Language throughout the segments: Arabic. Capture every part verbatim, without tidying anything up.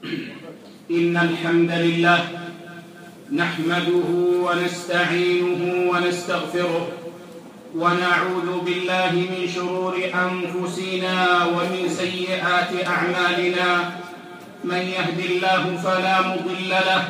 إن الحمد لله نحمده ونستعينه ونستغفره ونعوذ بالله من شرور أنفسنا ومن سيئات أعمالنا. من يهد الله فلا مضل له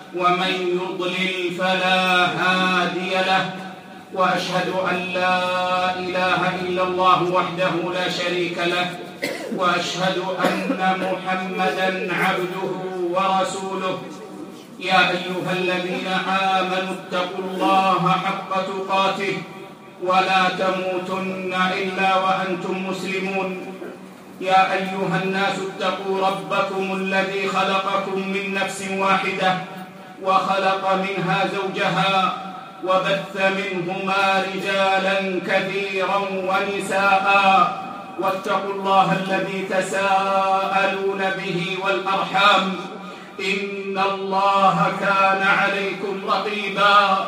ومن يضلل فلا هادي له، وأشهد أن لا إله إلا الله وحده لا شريك له، وأشهد أن محمدًا عبده ورسوله. يا أيها الذين آمنوا اتقوا الله حق تقاته ولا تموتن إلا وأنتم مسلمون. يا أيها الناس اتقوا ربكم الذي خلقكم من نفس واحدة وخلق منها زوجها وبث منهما رجالا كثيرا ونساء، واتقوا الله الذي تساءلون به والأرحام، إن الله كان عليكم رقيبا.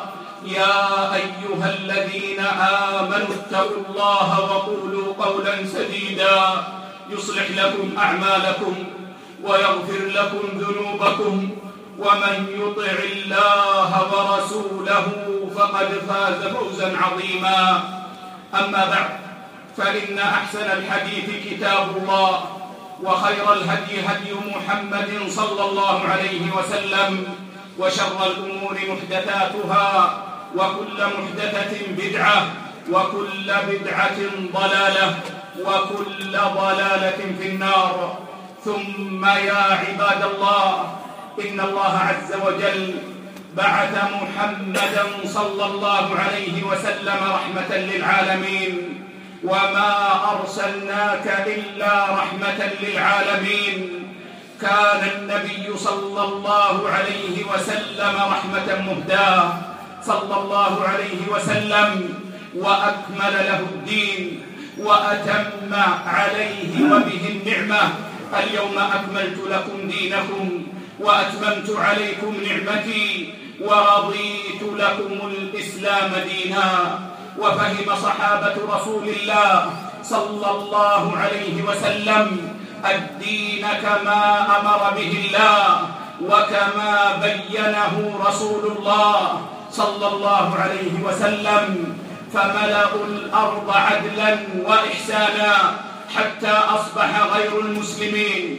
يا أيها الذين آمنوا اتقوا الله وقولوا قولا سديدا يصلح لكم أعمالكم ويغفر لكم ذنوبكم، ومن يطع الله ورسوله فقد فاز فوزا عظيما. أما بعد، فإن أحسن الحديث كتاب الله، وخير الهدي هدي محمد صلى الله عليه وسلم، وشر الأمور محدثاتها، وكل محدثة بدعة، وكل بدعة ضلالة، وكل ضلالة في النار. ثم يا عباد الله، إن الله عز وجل بعث محمدا صلى الله عليه وسلم رحمة للعالمين، وما أرسلناك إلا رحمة للعالمين. كان النبي صلى الله عليه وسلم رحمة مهداة صلى الله عليه وسلم، وأكمل له الدين وأتم عليه وبه النعمة. اليوم أكملت لكم دينكم وأتممت عليكم نعمتي ورضيت لكم الإسلام دينا. وفهم صحابة رسول الله صلى الله عليه وسلم الدين كما أمر به الله وكما بينه رسول الله صلى الله عليه وسلم، فملأوا الأرض عدلا وإحسانا حتى أصبح غير المسلمين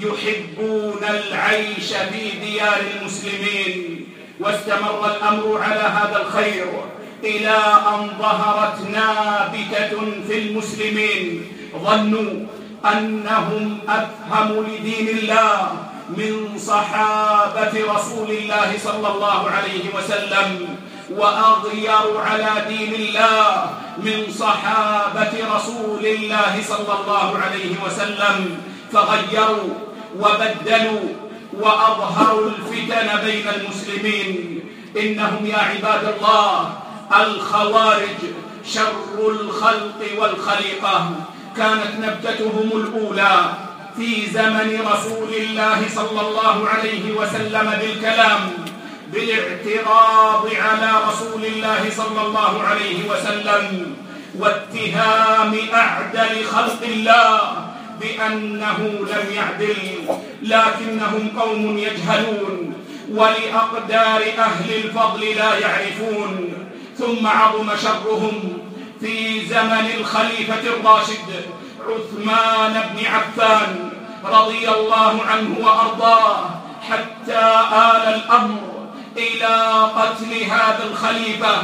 يحبون العيش في ديار المسلمين. واستمر الأمر على هذا الخير إلى أن ظهرت نابتة في المسلمين ظنوا أنهم أفهم لدين الله من صحابة رسول الله صلى الله عليه وسلم، وأغيروا على دين الله من صحابة رسول الله صلى الله عليه وسلم، فغيروا وبدلوا وأظهروا الفتن بين المسلمين. إنهم يا عباد الله الخوارج شر الخلق والخليقة، كانت نبتتهم الأولى في زمن رسول الله صلى الله عليه وسلم بالكلام، بالاعتراض على رسول الله صلى الله عليه وسلم، واتهام أعدل خلق الله بأنه لم يعدل، لكنهم قوم يجهلون ولأقدار أهل الفضل لا يعرفون. ثم عظم شرهم في زمن الخليفة الراشد عثمان بن عفان رضي الله عنه وأرضاه، حتى آل الأمر إلى قتل هذا الخليفة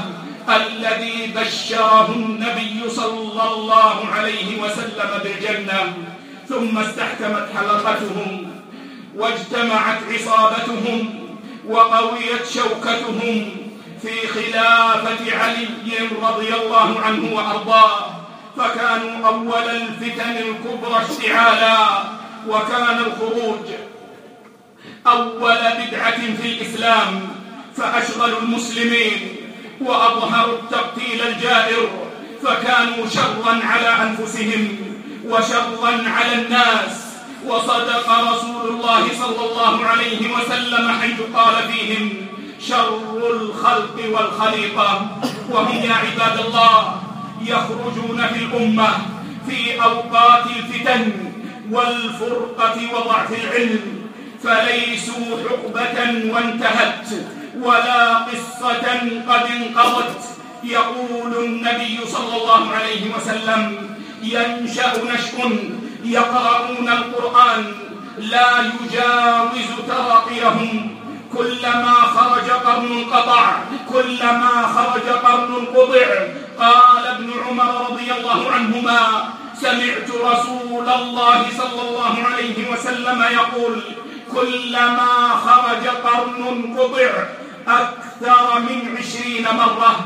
الذي بشره النبي صلى الله عليه وسلم بالجنة. ثم استحكمت حلقتهم واجتمعت عصابتهم وقويت شوكتهم في خلافة علي رضي الله عنه وأرضاه، فكانوا أول الفتن الكبرى اشتعالا، وكان الخروج أول بدعة في الإسلام، فأشغلوا المسلمين وأظهروا التقتيل الجائر، فكانوا شرا على أنفسهم وشرا على الناس. وصدق رسول الله صلى الله عليه وسلم حيث قال فيهم شر الخلق والخليقة. وهم يا عباد الله يخرجون في الأمة في أوقات الفتن والفرقة وضعف العلم، فليسوا حقبة وانتهت ولا قصة قد انقضت. يقول النبي صلى الله عليه وسلم: ينشأ نشء يقرؤون القرآن لا يجاوز تراقيهم، كلما خرج قرن انقطع، كلما خرج قرن انقطع. قال ابن عمر رضي الله عنهما: سمعت رسول الله صلى الله عليه وسلم يقول: كلما خرج قرن انقطع أكثر من عشرين مرة،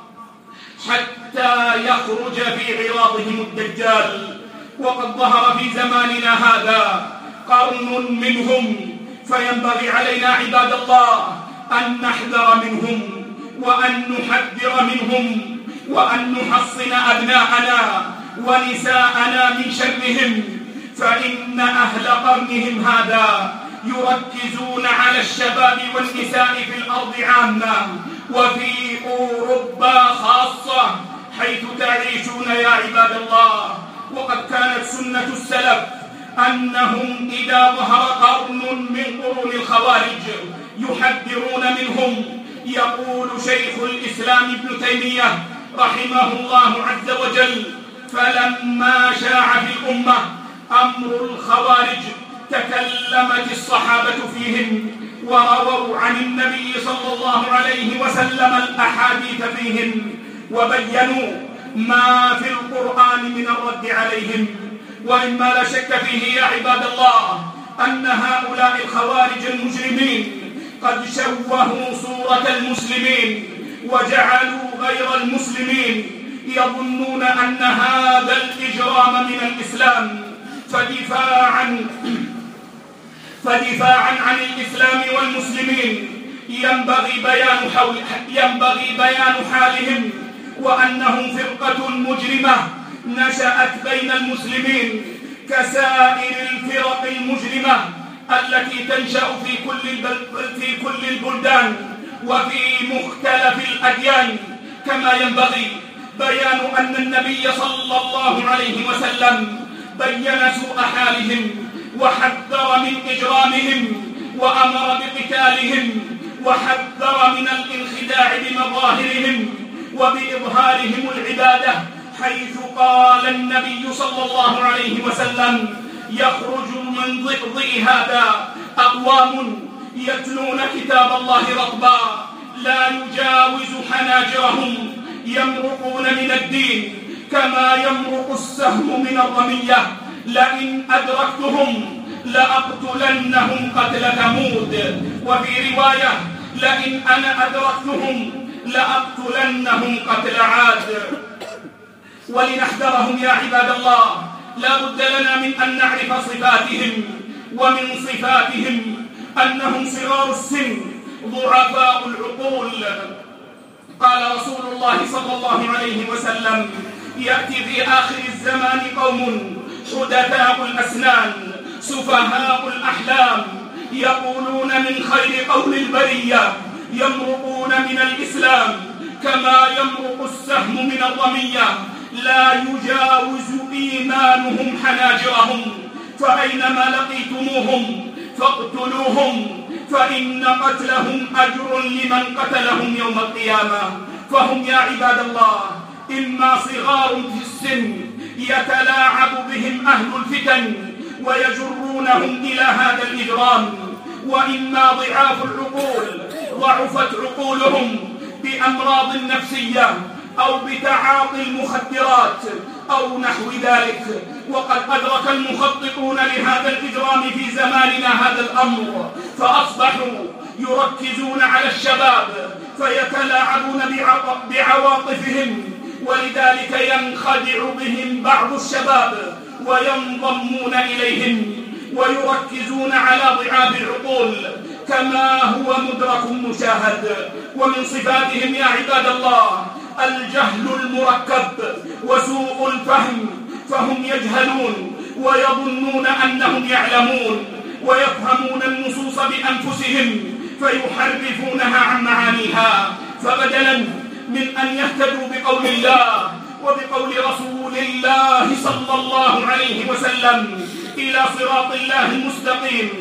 حتى يخرج في عراضهم الدجال. وقد ظهر في زماننا هذا قرن منهم، فينبغي علينا عباد الله أن نحذر منهم وأن نحذر منهم وأن نحصن أبناءنا ونساءنا من شرهم، فإن أهل قرنهم هذا يركزون على الشباب والنساء في الأرض عامة وفي أوروبا خاصة حيث تعيشون يا عباد الله. وقد كانت سنة السلف أنهم إذا ظهر قرن من قرون الخوارج يحذرون منهم. يقول شيخ الإسلام ابن تيمية رحمه الله عز وجل: فلما شاع في الأمة أمر الخوارج تكلمت الصحابة فيهم ورووا عن النبي صلى الله عليه وسلم الأحاديث فيهم وبينوا ما في القرآن من الرد عليهم. ومما لا شك فيه يا عباد الله أن هؤلاء الخوارج المجرمين قد شوهوا صورة المسلمين وجعلوا غير المسلمين يظنون أن هذا الإجرام من الإسلام، فدفاعا فدفاعا عن الإسلام والمسلمين ينبغي بيان حول ينبغي بيان حالهم، وأنهم فرقة مجرمة نشأت بين المسلمين كسائر الفرق المجرمة التي تنشأ في كل في كل البلدان وفي مختلف الأديان. كما ينبغي بيان أن النبي صلى الله عليه وسلم بين سوء حالهم وحذر من إجرامهم وأمر بقتالهم وحذر من الانخداع بمظاهرهم وبإظهارهم العبادة، حيث قال النبي صلى الله عليه وسلم: يخرج من ضئضئ هذا أقوام يتلون كتاب الله رطبا لا يجاوز حناجرهم يمرقون من الدين كما يمرق السهم من الرمية، لئن أدركتهم لأقتلنهم قتل ثمود، وفي رواية: لئن أنا أدركتهم لأقتلنهم قتل عاد. ولنحذرهم يا عباد الله لا بد لنا من أن نعرف صفاتهم، ومن صفاتهم أنهم صغار السن ضعفاء العقول. قال رسول الله صلى الله عليه وسلم: يأتي في آخر الزمان قوم حدثاء الأسنان سفهاء الأحلام يقولون من خير قول البرية يمرقون من الإسلام كما يمرق السهم من الرمية لا يجاوز إيمانهم حناجرهم، فأينما لقيتموهم فاقتلوهم، فإن قتلهم أجر لمن قتلهم يوم القيامة. فهم يا عباد الله إما صغار في السن يتلاعب بهم أهل الفتن ويجرونهم إلى هذا الإجرام، وإما ضعاف العقول ضعفت عقولهم بأمراض نفسية أو بتعاطي المخدرات أو نحو ذلك. وقد أدرك المخططون لهذا الإجرام في زماننا هذا الأمر، فأصبحوا يركزون على الشباب فيتلاعبون بعواطفهم، ولذلك ينخدع بهم بعض الشباب وينضمون إليهم ويركزون على ضعاف العقول كما هو مدرك مشاهد. ومن صفاتهم يا عباد الله الجهل المركب وسوء الفهم، فهم يجهلون ويظنون أنهم يعلمون ويفهمون النصوص بأنفسهم فيحرفونها عن معانيها، فبدلا من أن يهتدوا بقول الله وبقول رسول الله صلى الله عليه وسلم إلى صراط الله المستقيم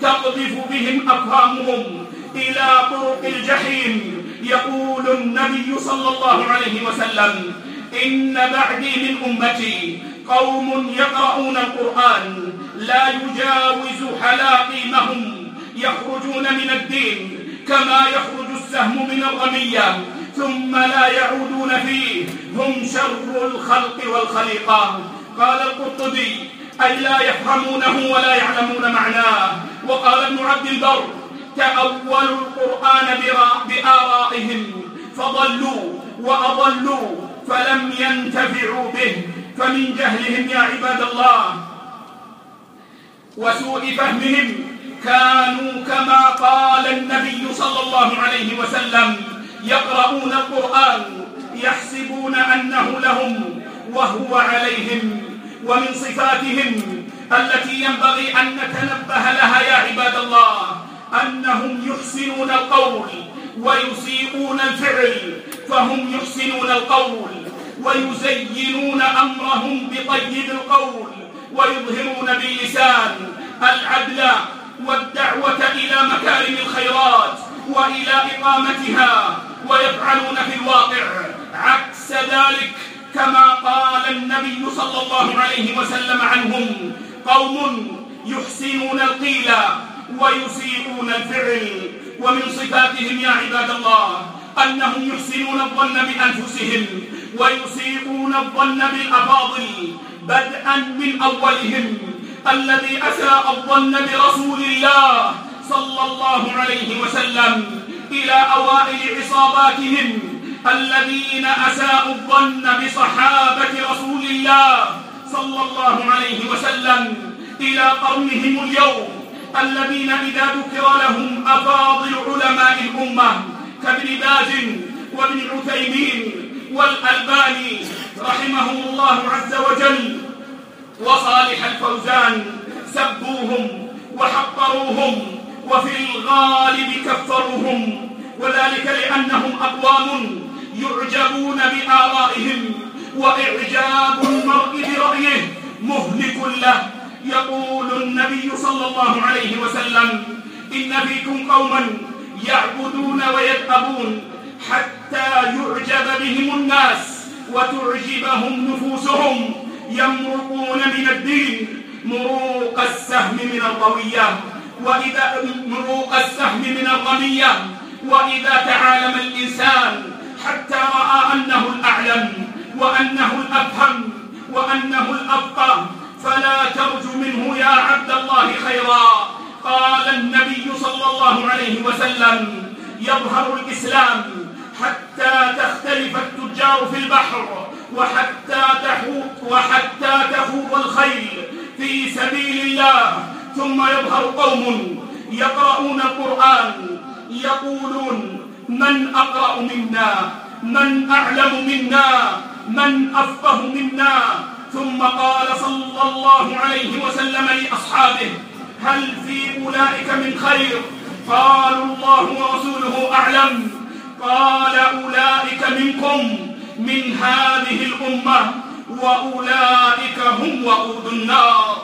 تقذف بهم أفهامهم إلى طرق الجحيم. يقول النبي صلى الله عليه وسلم: إن بعدي من أمتي قوم يقرؤون القرآن لا يجاوز حلاقيمهم، يخرجون من الدين كما يخرج السهم من الرمية ثم لا يعودون فيه، هم شر الخلق والخليقة. قال القرطبي: أي لا يفهمونه ولا يعلمون معناه. وقال ابن عبد البر: تأولوا القرآن بآرائهم فضلوا وأضلوا فلم ينتفعوا به. فمن جهلهم يا عباد الله وسوء فهمهم كانوا كما قال النبي صلى الله عليه وسلم: يقرؤون القرآن يحسبون أنه لهم وهو عليهم. ومن صفاتهم التي ينبغي أن نتنبه لها يا عباد الله أنهم يحسنون القول ويسيئون الفعل. فهم يحسنون القول ويزينون أمرهم بطيب القول، ويظهرون باللسان العدل والدعوة إلى مكارم الخيرات وإلى إقامتها، ويفعلون في الواقع عكس ذلك كما قال النبي صلى الله عليه وسلم عنهم: قوم يحسنون القيل ويسيئون الفعل. ومن صفاتهم يا عباد الله أنهم يحسنون الظن بأنفسهم ويسيئون الظن بالأفاضل، بدءا من أولهم الذي أساء الظن برسول الله صلى الله عليه وسلم إلى أوائل عصاباتهم الذين أساءوا الظن بصحابة رسول الله صلى الله عليه وسلم إلى قرنهم اليوم الذين إذا ذكر لهم أفاضل علماء الأمة كابن باز وابن عثيمين والألباني رحمهم الله عز وجل وصالح الفوزان سبوهم وحقروهم وفي الغالب كفروهم، وذلك لأنهم أقوام يعجبون بآرائهم، وإعجاب المرء برأيه مهلك له. يقول النبي صلى الله عليه وسلم: إن فيكم قوما يعبدون ويدأبون حتى يعجب بهم الناس وتعجبهم نفوسهم، يمرقون من الدين مروق السهم من الروية وإذا مروق السهم من الرمية وإذا تعالم الإنسان حتى رأى أنه الأعلم وأنه الأفهم وأنه الأفقه فلا ترجو منه يا عبد الله خيرا. قال النبي صلى الله عليه وسلم: يظهر الإسلام حتى تختلف التجار في البحر وحتى تحوط وحتى تخوض الخيل في سبيل الله، ثم يظهر قوم يقرؤون القرآن يقولون: من أقرأ منا، من أعلم منا، من أفقه منا. ثم قال صلى الله عليه وسلم لأصحابه: هل في أولئك من خير؟ قالوا: الله ورسوله أعلم. قال: أولئك منكم من هذه الأمة وأولئك هم وقود النار.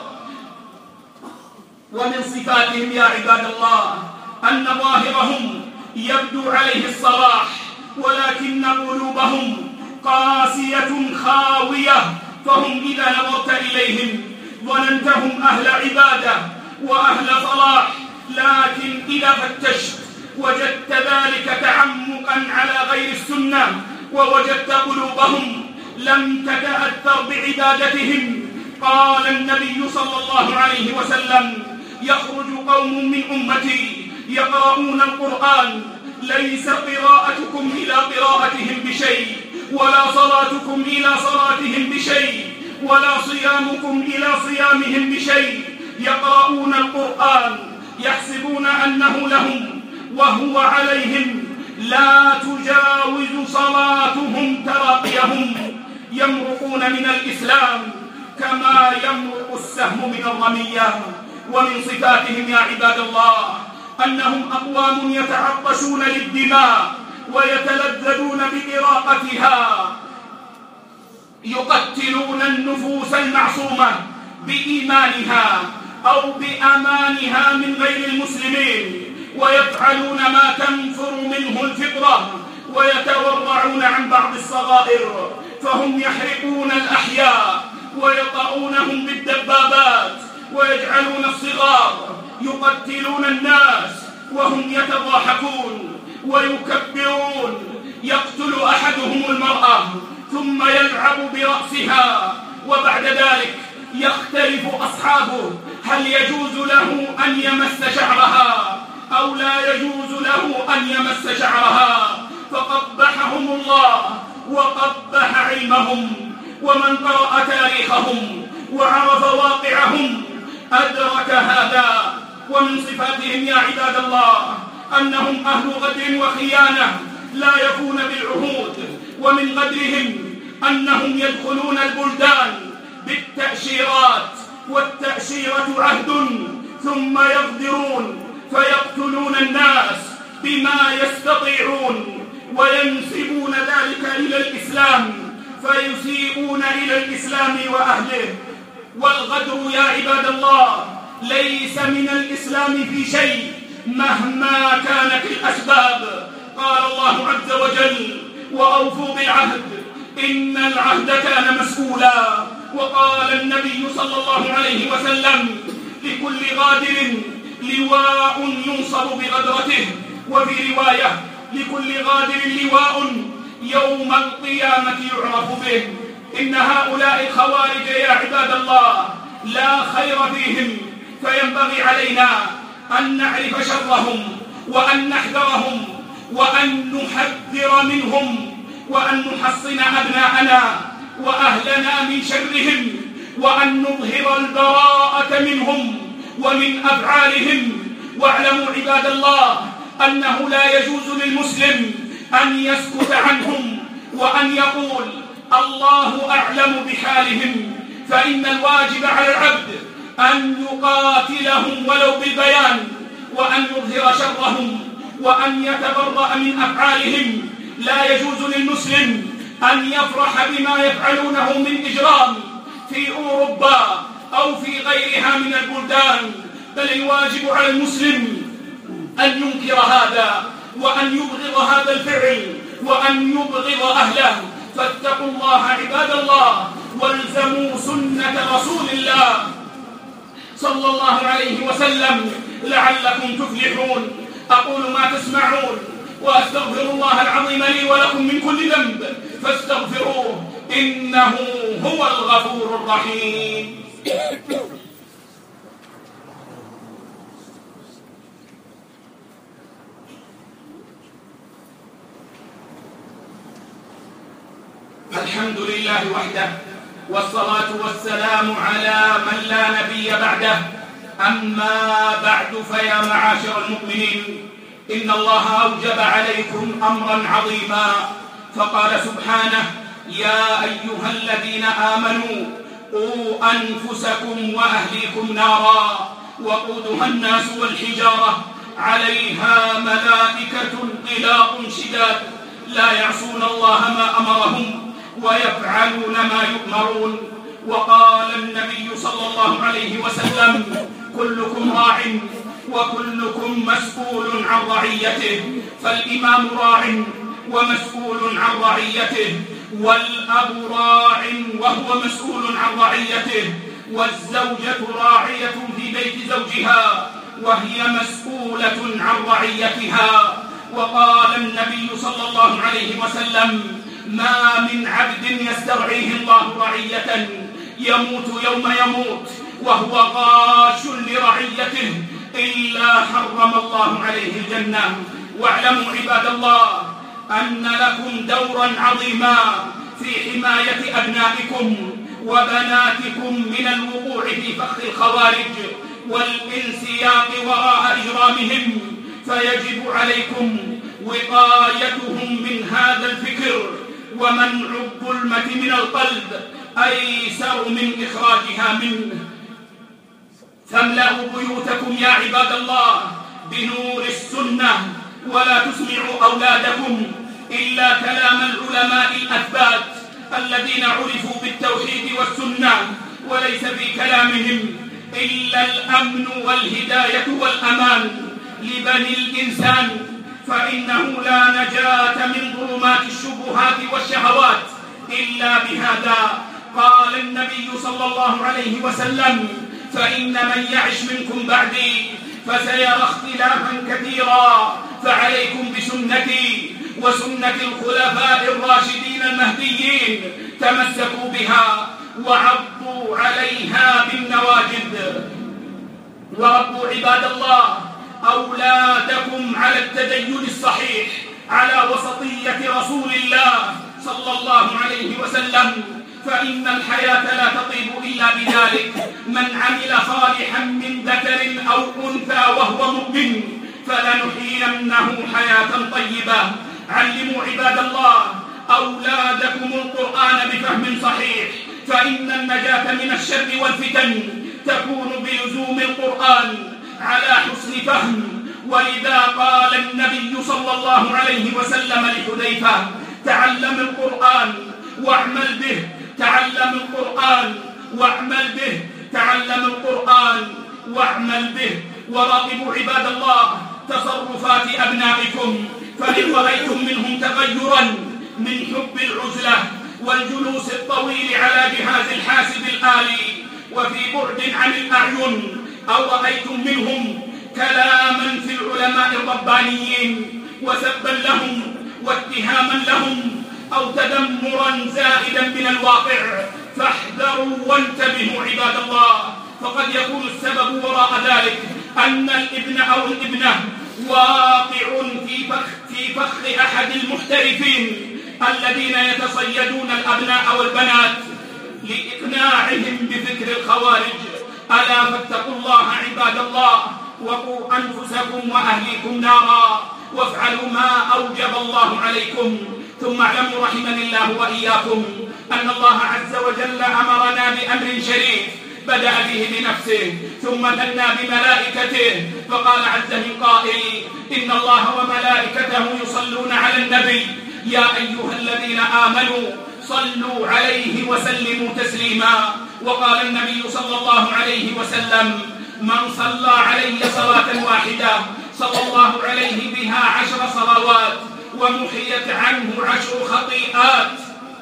ومن صفاتهم يا عباد الله أن ظاهرهم يبدو عليه الصلاح ولكن قلوبهم قاسية خاوية، فهم إذا نظرت إليهم ظننتهم أهل عبادة وأهل صلاح، لكن إذا فتشت وجدت ذلك تعمقا على غير السنة، ووجدت قلوبهم لم تتأثر بعبادتهم. قال النبي صلى الله عليه وسلم: يخرج قوم من أمتي يقرؤون القرآن ليس قراءتكم إلى قراءتهم بشيء، ولا صلاتكم إلى صلاتهم بشيء، ولا صيامكم إلى صيامهم بشيء، يقرؤون القرآن يحسبون أنه لهم وهو عليهم، لا تجاوز صلاتهم تراقيهم، يمرقون من الإسلام كما يمرق السهم من الرمية. ومن صفاتهم يا عباد الله أنهم أقوام يتعطشون للدماء ويتلذذون بإراقتها، يقتلون النفوس المعصومة بإيمانها أو بأمانها من غير المسلمين، ويفعلون ما تنفر منه الفطرة، ويتورعون عن بعض الصغائر، فهم يحرقون الأحياء ويطؤونهم بالدبابات، ويجعلون الصغار يقتلون الناس وهم يتضاحكون ويكبرون. يقتل أحدهم المرأة ثم يلعب برأسها، وبعد ذلك يختلف أصحابه هل يجوز له أن يمس شعرها أو لا يجوز له أن يمس شعرها، فقبحهم الله وقبح علمهم. ومن قرأ تاريخهم وعرف واقعهم أدرك هذا. ومن صفاتهم يا عباد الله أنهم أهل غدر وخيانة لا يفون بالعهود. ومن غدرهم أنهم يدخلون البلدان بالتأشيرات، والتأشيرة عهد، ثم يغدرون فيقتلون الناس بما يستطيعون، وينسبون ذلك إلى الإسلام، فيسيئون إلى الإسلام وأهله. والغدر يا عباد الله ليس من الإسلام في شيء مهما كانت الأسباب. قال الله عز وجل: وأوفوا بالعهد إن العهد كان مسؤولا. وقال النبي صلى الله عليه وسلم: لكل غادر لواء ينصب بغدرته. وفي رواية: لكل غادر لواء يوم القيامة يعرف به. إن هؤلاء الخوارج يا عباد الله لا خير فيهم، فينبغي علينا أن نعرف شرهم وأن نحذرهم وأن نحذر منهم، وأن نحصن أبناءنا وأهلنا من شرهم، وأن نظهر البراءة منهم ومن أفعالهم. واعلموا عباد الله أنه لا يجوز للمسلم أن يسكت عنهم وأن يقول الله أعلم بحالهم، فإن الواجب على العبد أن يقاتلهم ولو بالبيان، وأن يظهر شرهم وأن يتبرأ من أفعالهم. لا يجوز للمسلم أن يفرح بما يفعلونه من إجرام في أوروبا أو في غيرها من البلدان، بل الواجب على المسلم أن ينكر هذا وأن يبغض هذا الفعل وأن يبغض أهله. فاتقوا الله عباد الله، والزموا سنة رسول الله صلى الله عليه وسلم لعلكم تفلحون. أقول ما تسمعون، وأستغفر الله العظيم لي ولكم من كل ذنب، فاستغفروه إنه هو الغفور الرحيم. الحمد لله وحده، والصلاة والسلام على من لا نبي بعده. أما بعد، فيا معاشر المؤمنين، إن الله أوجب عليكم أمرا عظيما، فقال سبحانه: يا أيها الذين آمنوا قوا أنفسكم وأهليكم نارا وقودها الناس والحجارة عليها ملائكة غلاظ شداد لا يعصون الله ما أمرهم ويفعلون ما يؤمرون. وقال النبي صلى الله عليه وسلم: كلكم راع وكلكم مسؤول عن رعيته. فالإمام راع ومسؤول عن رعيته، والأب راع وهو مسؤول عن رعيته، والزوجة راعية في بيت زوجها وهي مسؤولة عن رعيتها. وقال النبي صلى الله عليه وسلم: ما من عبد يسترعيه الله رعية يموت يوم يموت وهو غاش لرعيته إلا حرم الله عليه الجنة. واعلموا عباد الله أن لكم دورا عظيما في حماية أبنائكم وبناتكم من الوقوع في فخ الخوارج والانسياق وراء إجرامهم، فيجب عليكم وقايتهم من هذا الفكر، ومنع الظلمة من القلب أيسر من إخراجها منه. فاملأوا بيوتكم يا عباد الله بنور السنة، ولا تسمعوا أولادكم إلا كلام العلماء الأثبات الذين عرفوا بالتوحيد والسنة، وليس في كلامهم إلا الأمن والهداية والأمان لبني الإنسان، فإنه لا نجاة من ظلمات الشبهات والشهوات إلا بهذا. قال النبي صلى الله عليه وسلم: فإن من يعش منكم بعدي فسيرى اختلافا كثيرا، فعليكم بسنتي وسنة الخلفاء الراشدين المهديين، تمسكوا بها وعضوا عليها بالنواجذ. وربوا عباد الله أولادكم على التدين الصحيح، على وسطية رسول الله صلى الله عليه وسلم، فإن الحياة لا تطيب إلا بذلك. من عمل صالحا من ذكر أو أنثى وهو مؤمن فلنحيينه حياة طيبة. علموا عباد الله أولادكم القرآن بفهم صحيح، فإن النجاة من الشر والفتن تكون بلزوم القرآن على حسن فهم. ولذا قال النبي صلى الله عليه وسلم لحذيفة: تعلم القرآن واعمل به، تعلم القرآن واعمل به، تعلم القرآن واعمل به. وراقبوا عباد الله تصرفات أبنائكم، فإن رأيتم منهم تغيرا من حب العزلة والجلوس الطويل على جهاز الحاسب الآلي وفي بعد عن الأعين، أو رأيتم منهم كلاما في العلماء الربانيين وسبا لهم واتهاما لهم، أو تدمرا زائدا من الواقع، فاحذروا وانتبهوا عباد الله، فقد يكون السبب وراء ذلك أن الابن أو الابنة واقع في فخ, في فخ أحد المحترفين الذين يتصيدون الأبناء والبنات لإقناعهم بفكر الخوارج. ألا فاتقوا الله عباد الله، وقوا أنفسكم وأهليكم نارا، وافعلوا ما أوجب الله عليكم. ثم اعلموا رحمني الله وإياكم أن الله عز وجل أمرنا بأمر شريف بدأ به بنفسه ثم ثنى بملائكته، فقال عز من قائل: إن الله وملائكته يصلون على النبي يا أيها الذين آمنوا صلوا عليه وسلموا تسليما. وقال النبي صلى الله عليه وسلم: من صلى علي صلاة واحدة صلى الله عليه بها عشر صلوات ومحيت عنه عشر خطيئات.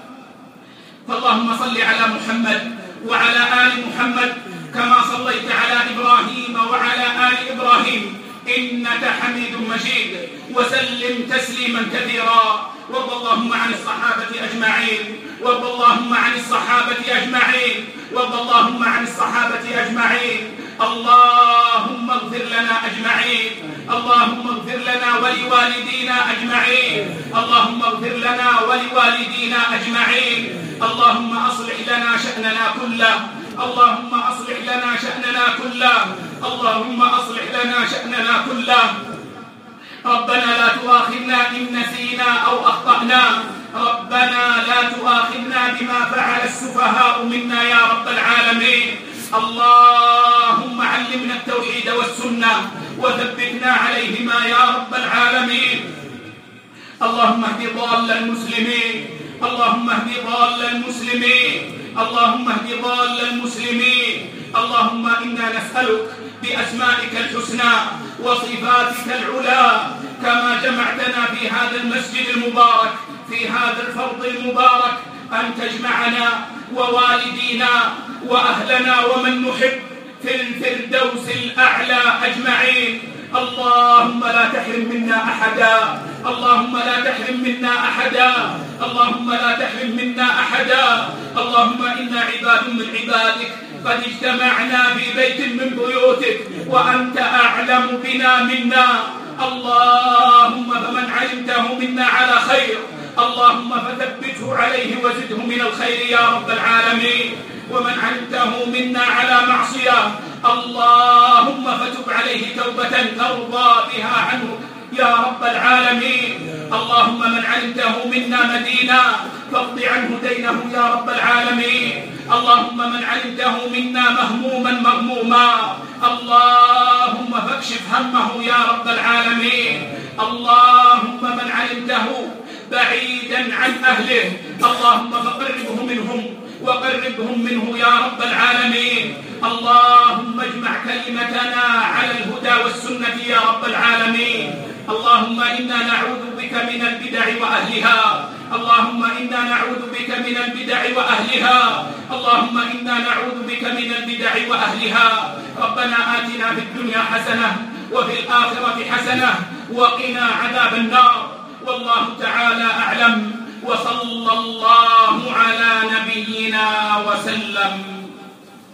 فاللهم صل على محمد وعلى آل محمد كما صليت على إبراهيم وعلى آل إبراهيم إنك حميد مجيد، وسلم تسليما كثيرا. وارض اللهم عن الصحابة أجمعين، وارض اللهم عن الصحابة أجمعين، وارض اللهم عن الصحابة أجمعين. اللهم اغفر لنا أجمعين، اللهم اغفر لنا ولوالدينا أجمعين، اللهم اغفر لنا ولوالدينا أجمعين. اللهم أصلح لنا شأننا كله، اللهم أصلح لنا شأننا كله، اللهم أصلح لنا شأننا كله. ربنا لا تؤاخذنا إن نسينا أو أخطأنا، ربنا لا تؤاخذنا بما فعل السفهاء منا يا رب العالمين. اللهم علمنا التوحيد والسنة وثبتنا عليهما يا رب العالمين. اللهم اهد ضال المسلمين، اللهم اهد ضال المسلمين، اللهم اهد ضال المسلمين. اللهم إنا نسألك بأسمائك الحسنى وصفاتك العلى كما جمعتنا في هذا المسجد المبارك في هذا الفرض المبارك أن تجمعنا ووالدينا وأهلنا ومن نحب في الفردوس الأعلى أجمعين. اللهم لا تحرم منا أحدا، اللهم لا تحرم منا أحدا، اللهم لا تحرم منا أحدا. اللهم إنا عباد من عبادك قد اجتمعنا في بيت من بيوتك وأنت أعلم بنا منا. اللهم فمن علمته منا على خير اللهم فثبته عليه وزده من الخير يا رب العالمين، ومن علمته منا على معصية اللهم فتب عليه توبة ترضى بها عنه يا رب العالمين. اللهم من علمته منا مدينا فاقض عنه دينه يا رب العالمين. اللهم من علمته منا مهموما مغموما اللهم فاكشف همه يا رب العالمين. اللهم من علمته بعيدا عن أهله اللهم فقربه منهم وقربهم منه يا رب العالمين. اللهم اجمع كلمتنا على الهدى والسنة يا رب العالمين. اللهم إنا نعوذ بك من البدع وأهلها، اللهم إنا نعوذ بك من البدع وأهلها، اللهم إنا نعوذ بك من البدع وأهلها. ربنا آتنا في الدنيا حسنة وفي الآخرة حسنة وقنا عذاب النار. والله تعالى أعلم، وصلى الله على نبينا وسلم.